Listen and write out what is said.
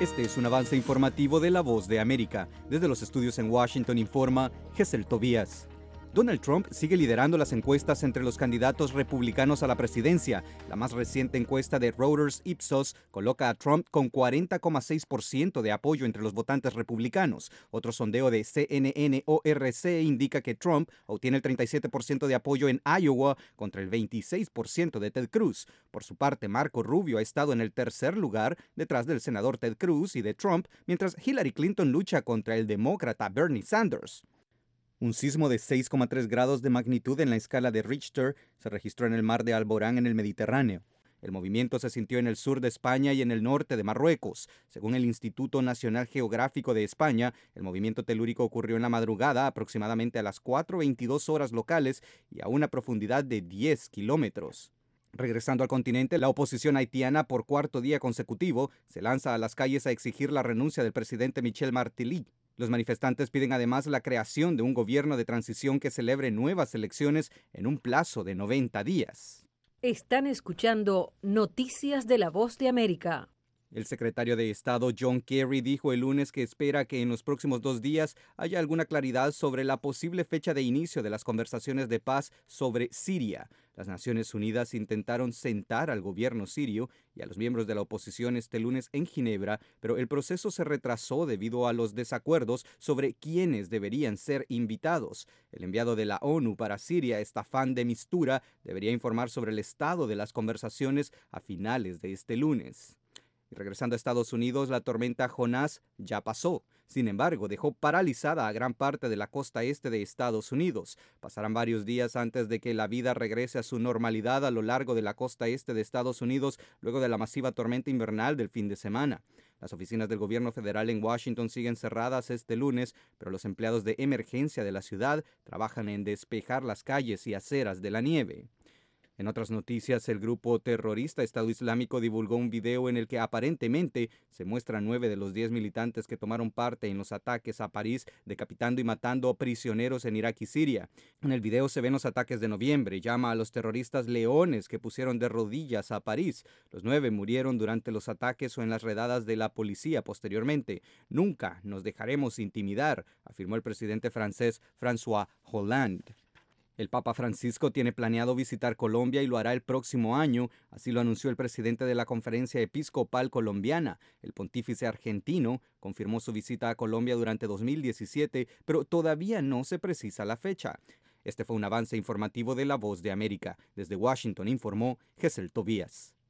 Este es un avance informativo de La Voz de América. Desde los estudios en Washington informa Gesell Tobías. Donald Trump sigue liderando las encuestas entre los candidatos republicanos a la presidencia. La más reciente encuesta de Reuters Ipsos coloca a Trump con 40,6% de apoyo entre los votantes republicanos. Otro sondeo de CNN-ORC indica que Trump obtiene el 37% de apoyo en Iowa contra el 26% de Ted Cruz. Por su parte, Marco Rubio ha estado en el tercer lugar detrás del senador Ted Cruz y de Trump, mientras Hillary Clinton lucha contra el demócrata Bernie Sanders. Un sismo de 6,3 grados de magnitud en la escala de Richter se registró en el mar de Alborán en el Mediterráneo. El movimiento se sintió en el sur de España y en el norte de Marruecos. Según el Instituto Nacional Geográfico de España, el movimiento telúrico ocurrió en la madrugada, aproximadamente a las 4:22 horas locales y a una profundidad de 10 kilómetros. Regresando al continente, la oposición haitiana por cuarto día consecutivo se lanza a las calles a exigir la renuncia del presidente Michel Martelly. Los manifestantes piden además la creación de un gobierno de transición que celebre nuevas elecciones en un plazo de 90 días. Están escuchando Noticias de La Voz de América. El secretario de Estado John Kerry dijo el lunes que espera que en los próximos 2 días haya alguna claridad sobre la posible fecha de inicio de las conversaciones de paz sobre Siria. Las Naciones Unidas intentaron sentar al gobierno sirio y a los miembros de la oposición este lunes en Ginebra, pero el proceso se retrasó debido a los desacuerdos sobre quiénes deberían ser invitados. El enviado de la ONU para Siria, Staffan de Mistura, debería informar sobre el estado de las conversaciones a finales de este lunes. Y regresando a Estados Unidos, la tormenta Jonás ya pasó. Sin embargo, dejó paralizada a gran parte de la costa este de Estados Unidos. Pasarán varios días antes de que la vida regrese a su normalidad a lo largo de la costa este de Estados Unidos, luego de la masiva tormenta invernal del fin de semana. Las oficinas del gobierno federal en Washington siguen cerradas este lunes, pero los empleados de emergencia de la ciudad trabajan en despejar las calles y aceras de la nieve. En otras noticias, el grupo terrorista Estado Islámico divulgó un video en el que aparentemente se muestran 9 de los 10 militantes que tomaron parte en los ataques a París, decapitando y matando prisioneros en Irak y Siria. En el video se ven los ataques de noviembre. Llama a los terroristas leones que pusieron de rodillas a París. Los 9 murieron durante los ataques o en las redadas de la policía posteriormente. Nunca nos dejaremos intimidar, afirmó el presidente francés François Hollande. El Papa Francisco tiene planeado visitar Colombia y lo hará el próximo año, así lo anunció el presidente de la Conferencia Episcopal Colombiana. El pontífice argentino confirmó su visita a Colombia durante 2017, pero todavía no se precisa la fecha. Este fue un avance informativo de La Voz de América. Desde Washington informó Gesell Tobías.